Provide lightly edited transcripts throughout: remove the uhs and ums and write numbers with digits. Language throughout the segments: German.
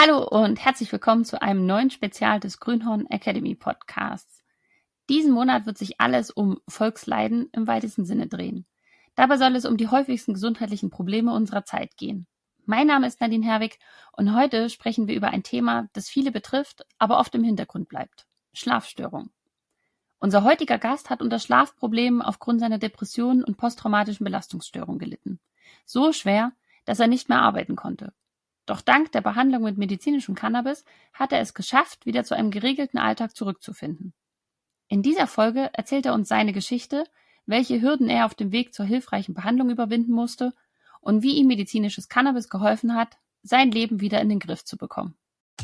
Hallo und herzlich willkommen zu einem neuen Spezial des Grünhorn Academy Podcasts. Diesen Monat wird sich alles um Volksleiden im weitesten Sinne drehen. Dabei soll es um die häufigsten gesundheitlichen Probleme unserer Zeit gehen. Mein Name ist Nadine Herwig und heute sprechen wir über ein Thema, das viele betrifft, aber oft im Hintergrund bleibt: Schlafstörungen. Unser heutiger Gast hat unter Schlafproblemen aufgrund seiner Depressionen und posttraumatischen Belastungsstörungen gelitten. So schwer, dass er nicht mehr arbeiten konnte. Doch dank der Behandlung mit medizinischem Cannabis hat er es geschafft, wieder zu einem geregelten Alltag zurückzufinden. In dieser Folge erzählt er uns seine Geschichte, welche Hürden er auf dem Weg zur hilfreichen Behandlung überwinden musste und wie ihm medizinisches Cannabis geholfen hat, sein Leben wieder in den Griff zu bekommen.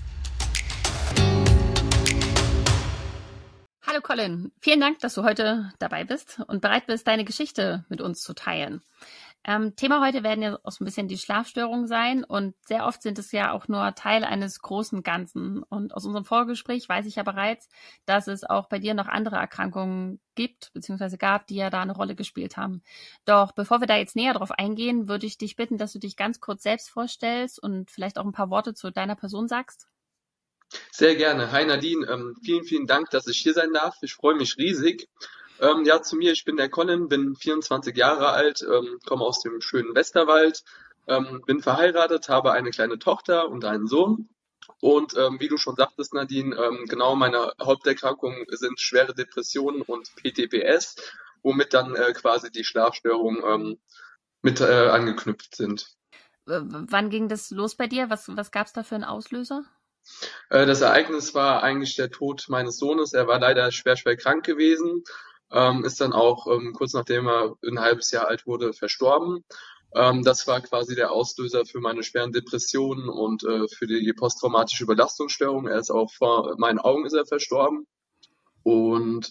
Hallo Colin, vielen Dank, dass du heute dabei bist und bereit bist, deine Geschichte mit uns zu teilen. Thema heute werden ja auch so ein bisschen die Schlafstörungen sein und sehr oft sind es ja auch nur Teil eines großen Ganzen. Und aus unserem Vorgespräch weiß ich ja bereits, dass es auch bei dir noch andere Erkrankungen gibt bzw. gab, die ja da eine Rolle gespielt haben. Doch bevor wir da jetzt näher drauf eingehen, würde ich dich bitten, dass du dich ganz kurz selbst vorstellst und vielleicht auch ein paar Worte zu deiner Person sagst. Sehr gerne. Hi Nadine, vielen Dank, dass ich hier sein darf. Ich freue mich riesig. Zu mir, ich bin der Colin, bin 24 Jahre alt, komme aus dem schönen Westerwald, bin verheiratet, habe eine kleine Tochter und einen Sohn. Und wie du schon sagtest, Nadine, genau meine Haupterkrankungen sind schwere Depressionen und PTBS, womit dann quasi die Schlafstörungen mit angeknüpft sind. Wann ging das los bei dir? Was gab es da für einen Auslöser? Das Ereignis war eigentlich der Tod meines Sohnes. Er war leider schwer krank gewesen, ist dann auch kurz nachdem er ein halbes Jahr alt wurde, verstorben. Das war quasi der Auslöser für meine schweren Depressionen und für die posttraumatische Belastungsstörung. Er ist auch vor meinen Augen ist er verstorben. Und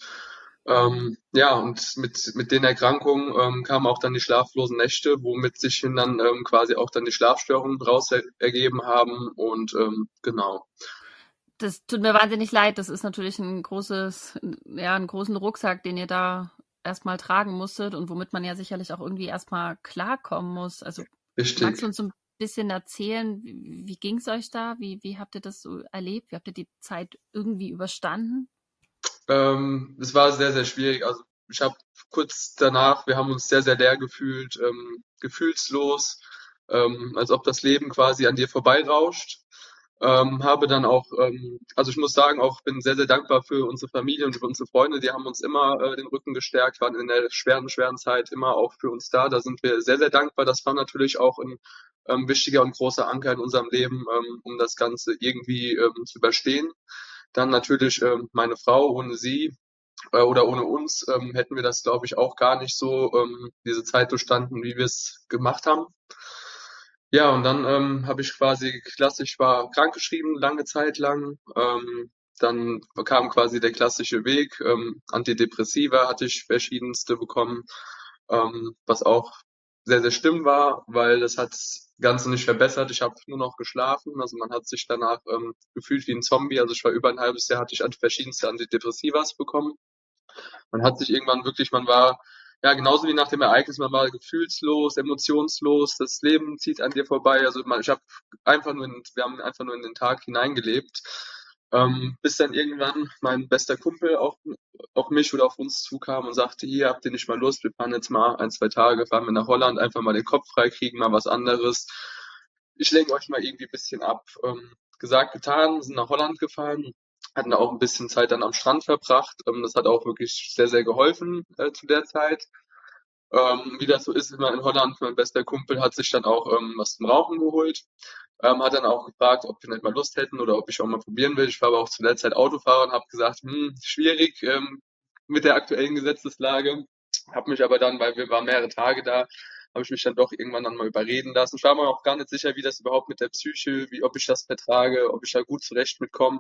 und mit den Erkrankungen kamen auch dann die schlaflosen Nächte, womit sich dann quasi auch dann die Schlafstörungen daraus ergeben haben. Und genau. Das tut mir wahnsinnig leid. Das ist natürlich einen großen Rucksack, den ihr da erstmal tragen musstet und womit man ja sicherlich auch irgendwie erstmal klarkommen muss. Also magst du Richtig. uns so ein bisschen erzählen, wie ging es euch da? Wie habt ihr das so erlebt? Wie habt ihr die Zeit irgendwie überstanden? Es war sehr schwierig. Also ich habe kurz danach, wir haben uns sehr leer gefühlt, gefühlslos, als ob das Leben quasi an dir vorbeirauscht. Habe dann auch, also ich muss sagen, auch bin sehr dankbar für unsere Familie und für unsere Freunde. Die haben uns immer den Rücken gestärkt, waren in der schweren Zeit immer auch für uns da. Da sind wir sehr dankbar. Das war natürlich auch ein wichtiger und großer Anker in unserem Leben, um das Ganze irgendwie zu überstehen. Dann natürlich meine Frau, ohne sie oder ohne uns hätten wir das, glaube ich, auch gar nicht so diese Zeit durchstanden, wie wir es gemacht haben. Ja, und dann habe ich quasi klassisch, war krankgeschrieben lange Zeit lang. Dann kam quasi der klassische Weg. Antidepressiva hatte ich verschiedenste bekommen, was auch sehr schlimm war, weil das hat das Ganze nicht verbessert. Ich habe nur noch geschlafen. Also man hat sich danach gefühlt wie ein Zombie. Also ich war über ein halbes Jahr, hatte ich verschiedenste Antidepressivas bekommen. Man hat sich irgendwann wirklich, man war ja genauso wie nach dem Ereignis, man war gefühlslos, emotionslos, das Leben zieht an dir vorbei. Also ich habe wir haben einfach nur in den Tag hineingelebt. Bis dann irgendwann mein bester Kumpel auch mich oder auf uns zukam und sagte, hier habt ihr nicht mal Lust, wir fahren jetzt mal ein, zwei Tage, fahren wir nach Holland, einfach mal den Kopf frei kriegen, mal was anderes. Ich lenke euch mal irgendwie ein bisschen ab. Gesagt, getan, sind nach Holland gefahren, hatten auch ein bisschen Zeit dann am Strand verbracht. Das hat auch wirklich sehr geholfen zu der Zeit. Wie das so ist, immer in Holland, mein bester Kumpel hat sich dann auch was zum Rauchen geholt. Hat dann auch gefragt, ob wir nicht mal Lust hätten oder ob ich auch mal probieren will. Ich war aber auch zu der Zeit Autofahrer und habe gesagt, schwierig mit der aktuellen Gesetzeslage. Habe mich aber dann, weil wir waren mehrere Tage da, habe ich mich dann doch irgendwann dann mal überreden lassen. Ich war mir auch gar nicht sicher, wie das überhaupt mit der Psyche, ob ich das vertrage, ob ich da gut zurecht mitkomme.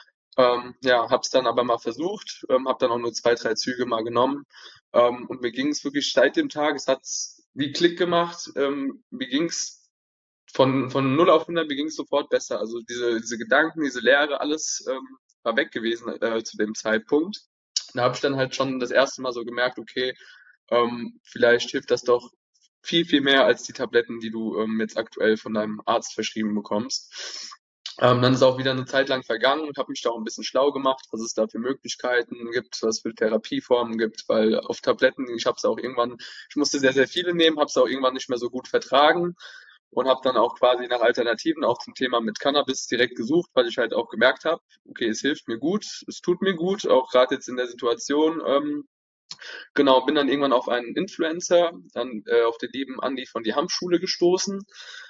Habe es dann aber mal versucht, habe dann auch nur zwei, drei Züge mal genommen. Und mir ging es wirklich seit dem Tag, es hat wie Klick gemacht, mir ging es von 0 auf 100, mir ging es sofort besser. Also diese Gedanken, diese Leere, alles war weg gewesen zu dem Zeitpunkt. Da habe ich dann halt schon das erste Mal so gemerkt, okay, vielleicht hilft das doch viel mehr als die Tabletten, die du jetzt aktuell von deinem Arzt verschrieben bekommst. Dann ist auch wieder eine Zeit lang vergangen und habe mich da auch ein bisschen schlau gemacht, was es da für Möglichkeiten gibt, was für Therapieformen gibt, weil auf Tabletten, ich musste sehr, sehr viele nehmen, habe es auch irgendwann nicht mehr so gut vertragen und habe dann auch quasi nach Alternativen auch zum Thema mit Cannabis direkt gesucht, weil ich halt auch gemerkt habe, okay, es hilft mir gut, es tut mir gut, auch gerade jetzt in der Situation. Genau, bin dann irgendwann auf einen Influencer, dann auf den lieben Andi von die Hanf-Schule gestoßen.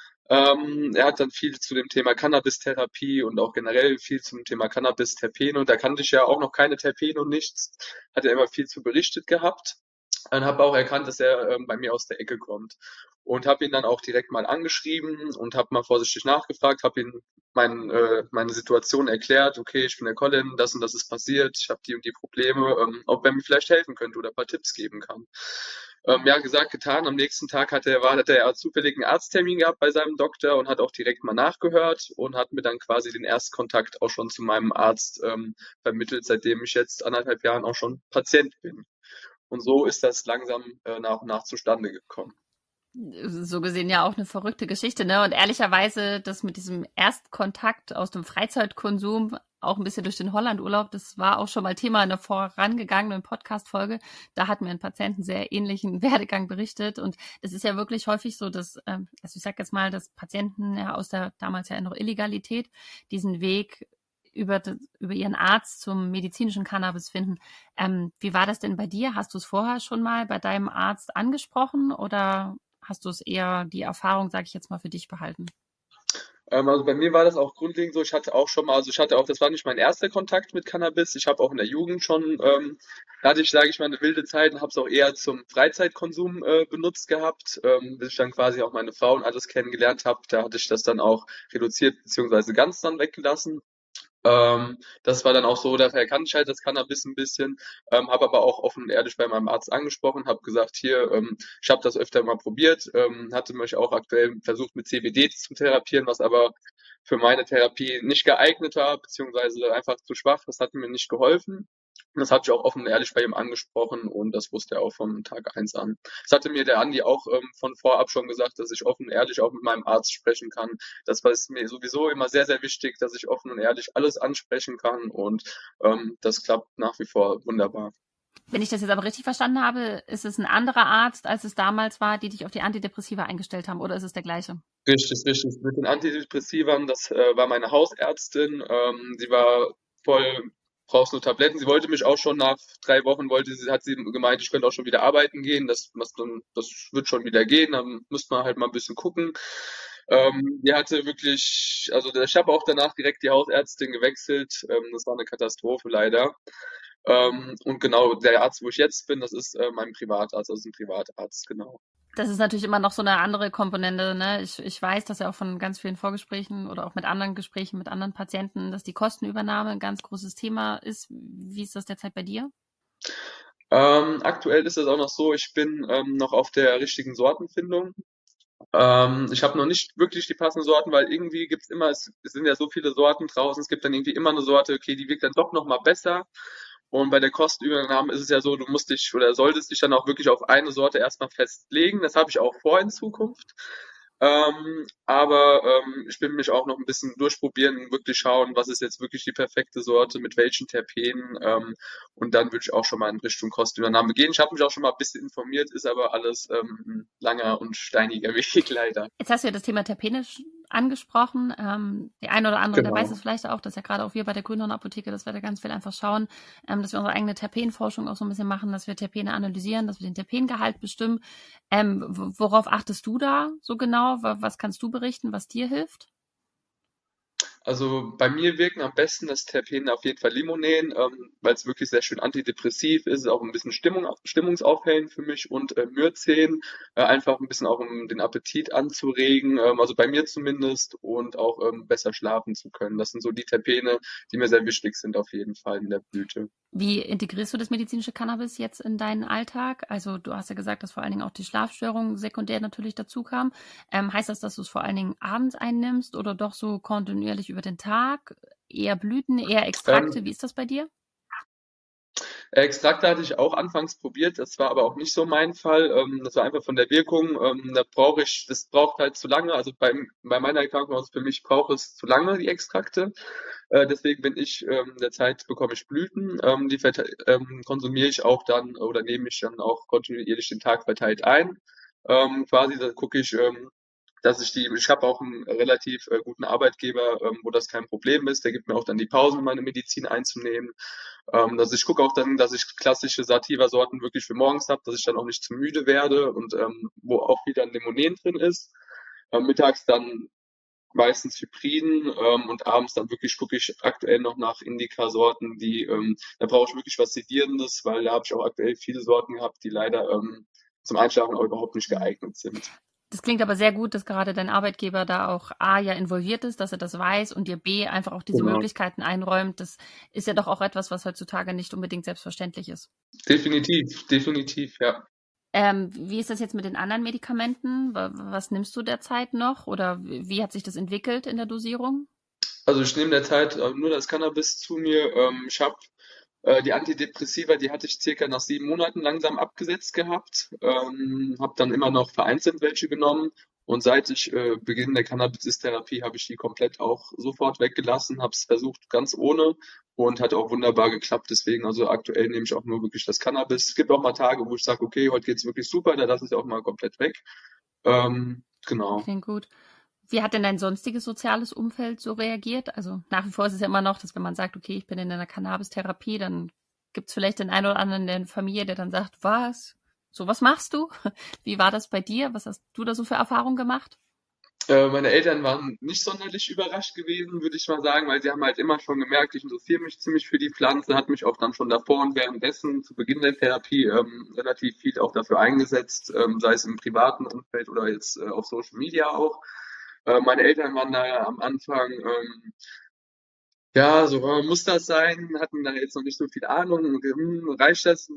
Er hat dann viel zu dem Thema Cannabis-Therapie und auch generell viel zum Thema Cannabis-Terpene. Und da kannte ich ja auch noch keine Terpene und nichts. Hat er immer viel zu berichtet gehabt. Und habe auch erkannt, dass er bei mir aus der Ecke kommt. Und habe ihn dann auch direkt mal angeschrieben und habe mal vorsichtig nachgefragt, habe ihm meine Situation erklärt. Okay, ich bin der Colin, das und das ist passiert, ich habe die und die Probleme, ob er mir vielleicht helfen könnte oder ein paar Tipps geben kann. Ja, gesagt, getan. Am nächsten Tag hat er zufällig einen Arzttermin gehabt bei seinem Doktor und hat auch direkt mal nachgehört und hat mir dann quasi den Erstkontakt auch schon zu meinem Arzt vermittelt, seitdem ich jetzt 1,5 Jahren auch schon Patient bin. Und so ist das langsam nach und nach zustande gekommen. So gesehen ja auch eine verrückte Geschichte, ne? Und ehrlicherweise, das mit diesem Erstkontakt aus dem Freizeitkonsum, auch ein bisschen durch den Hollandurlaub, das war auch schon mal Thema in der vorangegangenen Podcast-Folge. Da hat mir ein Patient einen sehr ähnlichen Werdegang berichtet. Und es ist ja wirklich häufig so, dass, also ich sag jetzt mal, dass Patienten ja aus der damals ja noch Illegalität diesen Weg über ihren Arzt zum medizinischen Cannabis finden. Wie war das denn bei dir? Hast du es vorher schon mal bei deinem Arzt angesprochen oder hast du es eher die Erfahrung, sage ich jetzt mal, für dich behalten? Also bei mir war das auch grundlegend so, das war nicht mein erster Kontakt mit Cannabis. Ich habe auch in der Jugend schon, da hatte ich, sage ich mal, eine wilde Zeit und habe es auch eher zum Freizeitkonsum benutzt gehabt, bis ich dann quasi auch meine Frau und alles kennengelernt habe. Da hatte ich das dann auch reduziert beziehungsweise ganz dann weggelassen. Das war dann auch so, daher kannte ich halt das Cannabis ein bisschen, habe aber auch offen und ehrlich bei meinem Arzt angesprochen, habe gesagt, hier, ich habe das öfter mal probiert, hatte mich auch aktuell versucht mit CBD zu therapieren, was aber für meine Therapie nicht geeignet war, beziehungsweise einfach zu schwach, das hat mir nicht geholfen. Und das habe ich auch offen und ehrlich bei ihm angesprochen und das wusste er auch von Tag eins an. Das hatte mir der Andi auch von vorab schon gesagt, dass ich offen und ehrlich auch mit meinem Arzt sprechen kann. Das war es mir sowieso immer sehr, sehr wichtig, dass ich offen und ehrlich alles ansprechen kann und das klappt nach wie vor wunderbar. Wenn ich das jetzt aber richtig verstanden habe, ist es ein anderer Arzt, als es damals war, die dich auf die Antidepressiva eingestellt haben, oder ist es der gleiche? Richtig, richtig. Mit den Antidepressivern, das war meine Hausärztin. Sie war voll, brauchst nur Tabletten. Sie wollte mich auch schon nach 3 Wochen, hat sie gemeint, ich könnte auch schon wieder arbeiten gehen. Das wird schon wieder gehen. Dann müsste man halt mal ein bisschen gucken. Die hatte wirklich, also ich habe auch danach direkt die Hausärztin gewechselt. Das war eine Katastrophe leider. Und genau, der Arzt, wo ich jetzt bin, das ist mein Privatarzt, also ein Privatarzt, genau. Das ist natürlich immer noch so eine andere Komponente, ne? Ich weiß das ja auch von ganz vielen Vorgesprächen oder auch mit anderen Gesprächen mit anderen Patienten, dass die Kostenübernahme ein ganz großes Thema ist. Wie ist das derzeit bei dir? Aktuell ist es auch noch so, ich bin noch auf der richtigen Sortenfindung. Ich habe noch nicht wirklich die passenden Sorten, weil irgendwie es sind ja so viele Sorten draußen, es gibt dann irgendwie immer eine Sorte, okay, die wirkt dann doch noch mal besser. Und bei der Kostenübernahme ist es ja so, du musst dich oder solltest dich dann auch wirklich auf eine Sorte erstmal festlegen. Das habe ich auch vor in Zukunft. Aber ich will mich auch noch ein bisschen durchprobieren und wirklich schauen, was ist jetzt wirklich die perfekte Sorte, mit welchen Terpenen. Und dann würde ich auch schon mal in Richtung Kostenübernahme gehen. Ich habe mich auch schon mal ein bisschen informiert, ist aber alles ein langer und steiniger Weg leider. Jetzt hast du ja das Thema Terpene angesprochen. Die eine oder andere, der weiß es Genau. vielleicht auch, dass ja gerade auch wir bei der Grünhorn Apotheke, dass wir da ganz viel einfach schauen, dass wir unsere eigene Terpenforschung auch so ein bisschen machen, dass wir Terpene analysieren, dass wir den Terpengehalt bestimmen. Worauf achtest du da so genau? Was kannst du berichten, was dir hilft? Also bei mir wirken am besten das Terpen auf jeden Fall Limonen, weil es wirklich sehr schön antidepressiv ist, auch ein bisschen stimmungsaufhellend für mich und Myrcen, einfach ein bisschen auch um den Appetit anzuregen, also bei mir zumindest und auch besser schlafen zu können. Das sind so die Terpene, die mir sehr wichtig sind auf jeden Fall in der Blüte. Wie integrierst du das medizinische Cannabis jetzt in deinen Alltag? Also du hast ja gesagt, dass vor allen Dingen auch die Schlafstörungen sekundär natürlich dazu kamen. Heißt das, dass du es vor allen Dingen abends einnimmst oder doch so kontinuierlich über den Tag? Eher Blüten, eher Extrakte? Ähm, Wie ist das bei dir? Extrakte hatte ich auch anfangs probiert, das war aber auch nicht so mein Fall. Das war einfach von der Wirkung. Das braucht halt zu lange. Also bei meiner Erkrankung, also für mich braucht es zu lange, die Extrakte. Deswegen derzeit bekomme ich Blüten. Konsumiere ich auch dann oder nehme ich dann auch kontinuierlich den Tag verteilt ein. Quasi, da gucke ich, ich habe auch einen relativ guten Arbeitgeber, wo das kein Problem ist. Der gibt mir auch dann die Pausen, meine Medizin einzunehmen. Ich gucke auch dann, dass ich klassische Sativa-Sorten wirklich für morgens habe, dass ich dann auch nicht zu müde werde und wo auch wieder ein Limonen drin ist. Mittags dann meistens Hybriden und abends dann wirklich gucke ich aktuell noch nach Indica-Sorten, da brauche ich wirklich was Sedierendes, weil da habe ich auch aktuell viele Sorten gehabt, die leider zum Einschlafen auch überhaupt nicht geeignet sind. Das klingt aber sehr gut, dass gerade dein Arbeitgeber da auch A ja involviert ist, dass er das weiß und dir B einfach auch diese Genau. Möglichkeiten einräumt. Das ist ja doch auch etwas, was heutzutage nicht unbedingt selbstverständlich ist. Definitiv, definitiv, ja. Wie ist das jetzt mit den anderen Medikamenten? Was nimmst du derzeit noch? Oder wie hat sich das entwickelt in der Dosierung? Also ich nehme derzeit nur das Cannabis zu mir. Ich habe die Antidepressiva, die hatte ich circa nach 7 Monaten langsam abgesetzt gehabt. Habe dann immer noch vereinzelt welche genommen. Und seit ich Beginn der Cannabis-Therapie habe ich die komplett auch sofort weggelassen, habe es versucht ganz ohne und hat auch wunderbar geklappt. Deswegen, also aktuell nehme ich auch nur wirklich das Cannabis. Es gibt auch mal Tage, wo ich sage, okay, heute geht's wirklich super, da lasse ich auch mal komplett weg. Genau. Klingt gut. Wie hat denn dein sonstiges soziales Umfeld so reagiert? Also nach wie vor ist es ja immer noch, dass wenn man sagt, okay, ich bin in einer Cannabis-Therapie, dann gibt es vielleicht den einen oder anderen in der Familie, der dann sagt, was? So, was machst du? Wie war das bei dir? Was hast du da so für Erfahrungen gemacht? Meine Eltern waren nicht sonderlich überrascht gewesen, würde ich mal sagen, weil sie haben halt immer schon gemerkt, ich interessiere mich ziemlich für die Pflanze, hat mich auch dann schon davor und währenddessen zu Beginn der Therapie relativ viel auch dafür eingesetzt, sei es im privaten Umfeld oder jetzt auf Social Media auch. Meine Eltern waren da am Anfang, ja, so muss das sein, hatten da jetzt noch nicht so viel Ahnung, reicht das?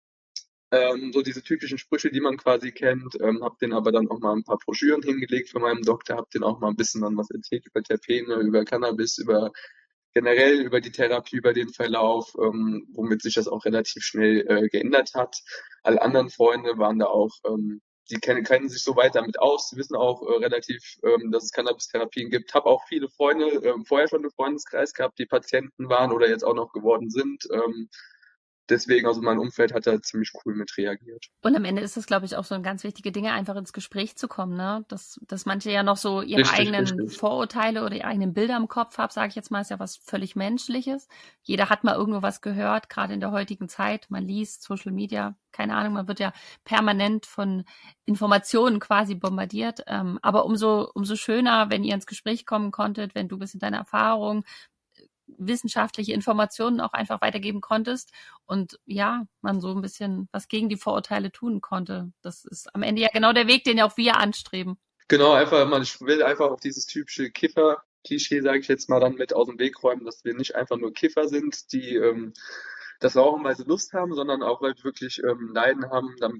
So diese typischen Sprüche, die man quasi kennt, habe den aber dann auch mal ein paar Broschüren hingelegt von meinem Doktor, habe den auch mal ein bisschen dann was erzählt über Terpene, über Cannabis, über generell über die Therapie, über den Verlauf, womit sich das auch relativ schnell geändert hat. Alle anderen Freunde waren da auch, kennen sich so weit damit aus, sie wissen auch relativ, dass es Cannabis-Therapien gibt. Habe auch viele Freunde vorher schon im Freundeskreis gehabt, die Patienten waren oder jetzt auch noch geworden sind. Deswegen, also mein Umfeld hat da ziemlich cool mit reagiert. Und am Ende ist es, glaube ich, auch so ein ganz wichtige Dinge, einfach ins Gespräch zu kommen, ne? Dass manche ja noch so ihre Richtig, eigenen richtig. Vorurteile oder ihre eigenen Bilder im Kopf haben, sage ich jetzt mal, ist ja was völlig Menschliches. Jeder hat mal irgendwo was gehört, gerade in der heutigen Zeit. Man liest Social Media, keine Ahnung, man wird ja permanent von Informationen quasi bombardiert. Aber umso schöner, wenn ihr ins Gespräch kommen konntet, wenn du ein bisschen deine Erfahrung, wissenschaftliche Informationen auch einfach weitergeben konntest und ja, man so ein bisschen was gegen die Vorurteile tun konnte. Das ist am Ende ja genau der Weg, den ja auch wir anstreben. Genau, ich will einfach auch dieses typische Kiffer-Klischee, sage ich jetzt mal, dann mit aus dem Weg räumen, dass wir nicht einfach nur Kiffer sind, die das rauchen, weil sie Lust haben, sondern auch, weil wir wirklich Leiden haben, damit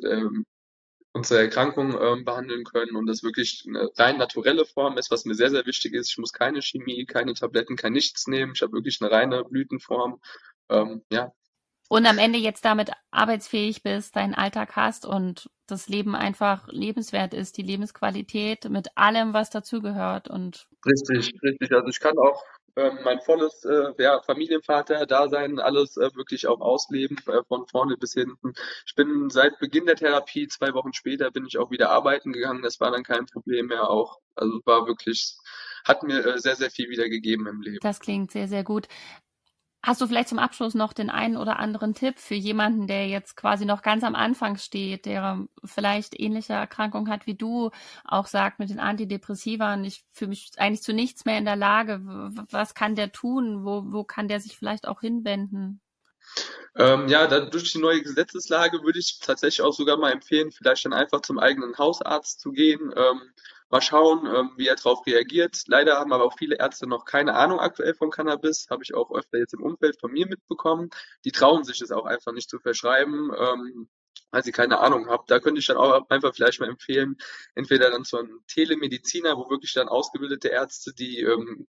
unsere Erkrankung behandeln können und das wirklich eine rein naturelle Form ist, was mir sehr, sehr wichtig ist. Ich muss keine Chemie, keine Tabletten, kein nichts nehmen. Ich habe wirklich eine reine Blütenform. Ja, Und am Ende jetzt damit arbeitsfähig bist, deinen Alltag hast und das Leben einfach lebenswert ist, die Lebensqualität mit allem, was dazugehört. Und richtig, richtig. Also ich kann auch mein volles Familienvater-Dasein alles wirklich auch ausleben, von vorne bis hinten. Ich bin seit Beginn der Therapie, 2 Wochen später, bin ich auch wieder arbeiten gegangen. Das war dann kein Problem mehr auch. Also es war wirklich, hat mir sehr, sehr viel wiedergegeben im Leben. das klingt sehr, sehr gut. Hast du vielleicht zum Abschluss noch den einen oder anderen Tipp für jemanden, der jetzt quasi noch ganz am Anfang steht, der vielleicht ähnliche Erkrankungen hat wie du, auch sagt mit den Antidepressiva, ich fühle mich eigentlich zu nichts mehr in der Lage. Was kann der tun? Wo kann der sich vielleicht auch hinwenden? Ja, durch die neue Gesetzeslage würde ich tatsächlich auch sogar mal empfehlen, vielleicht dann einfach zum eigenen Hausarzt zu gehen, mal schauen, wie er darauf reagiert. Leider haben aber auch viele Ärzte noch keine Ahnung aktuell von Cannabis, habe ich auch öfter jetzt im Umfeld von mir mitbekommen. Die trauen sich es auch einfach nicht zu verschreiben, weil sie keine Ahnung haben. Da könnte ich dann auch einfach vielleicht mal empfehlen, entweder dann zu einem Telemediziner, wo wirklich dann ausgebildete Ärzte, die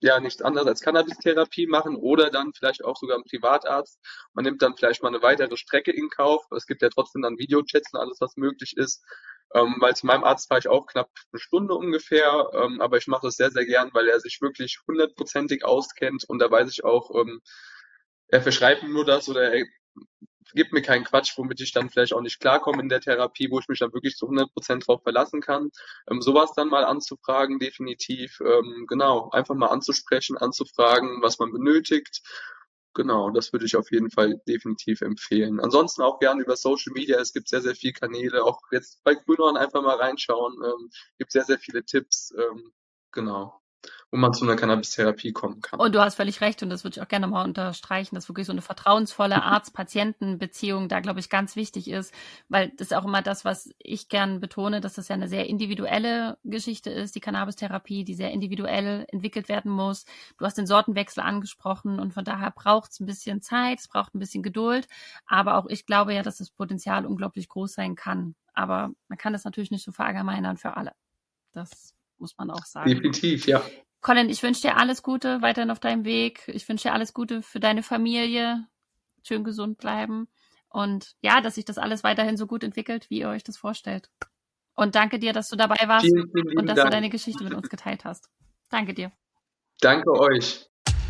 ja nichts anderes als Cannabis-Therapie machen oder dann vielleicht auch sogar einen Privatarzt. Man nimmt dann vielleicht mal eine weitere Strecke in Kauf. Es gibt ja trotzdem dann Videochats und alles, was möglich ist. Weil zu meinem Arzt fahre ich auch knapp eine Stunde ungefähr, aber ich mache das sehr, sehr gern, weil er sich wirklich hundertprozentig auskennt und da weiß ich auch, er verschreibt mir nur das oder er gibt mir keinen Quatsch, womit ich dann vielleicht auch nicht klarkomme in der Therapie, wo ich mich dann wirklich zu 100% drauf verlassen kann. Sowas dann mal anzufragen, definitiv, genau, einfach mal anzusprechen, anzufragen, was man benötigt. Genau, das würde ich auf jeden Fall definitiv empfehlen. Ansonsten auch gerne über Social Media. Es gibt sehr, sehr viele Kanäle. Auch jetzt bei Grünhorn einfach mal reinschauen. Gibt sehr, sehr viele Tipps. Genau, wo man zu einer Cannabis-Therapie kommen kann. Und du hast völlig recht und das würde ich auch gerne mal unterstreichen, dass wirklich so eine vertrauensvolle Arzt-Patienten-Beziehung da, glaube ich, ganz wichtig ist, weil das ist auch immer das, was ich gern betone, dass das ja eine sehr individuelle Geschichte ist, die Cannabis-Therapie, die sehr individuell entwickelt werden muss. Du hast den Sortenwechsel angesprochen und von daher braucht es ein bisschen Zeit, es braucht ein bisschen Geduld, aber auch ich glaube ja, dass das Potenzial unglaublich groß sein kann. Aber man kann das natürlich nicht so verallgemeinern für alle. Das muss man auch sagen. Definitiv, ja. Colin, ich wünsche dir alles Gute weiterhin auf deinem Weg. Ich wünsche dir alles Gute für deine Familie. Schön gesund bleiben. Und ja, dass sich das alles weiterhin so gut entwickelt, wie ihr euch das vorstellt. Und danke dir, dass du dabei warst Vielen, vielen lieben und dass Dank. du deine Geschichte mit uns geteilt hast. Danke dir. Danke euch.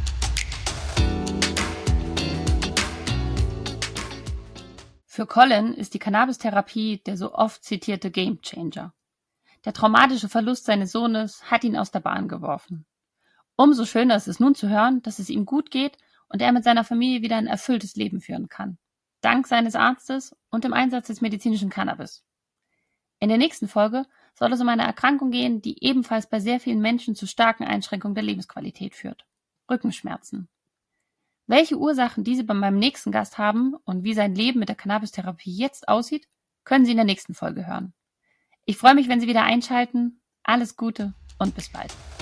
Für Colin ist die Cannabis-Therapie der so oft zitierte Gamechanger. Der traumatische Verlust seines Sohnes hat ihn aus der Bahn geworfen. Umso schöner ist es nun zu hören, dass es ihm gut geht und er mit seiner Familie wieder ein erfülltes Leben führen kann. Dank seines Arztes und dem Einsatz des medizinischen Cannabis. In der nächsten Folge soll es um eine Erkrankung gehen, die ebenfalls bei sehr vielen Menschen zu starken Einschränkungen der Lebensqualität führt. Rückenschmerzen. Welche Ursachen diese bei meinem nächsten Gast haben und wie sein Leben mit der Cannabis-Therapie jetzt aussieht, können Sie in der nächsten Folge hören. Ich freue mich, wenn Sie wieder einschalten. Alles Gute und bis bald.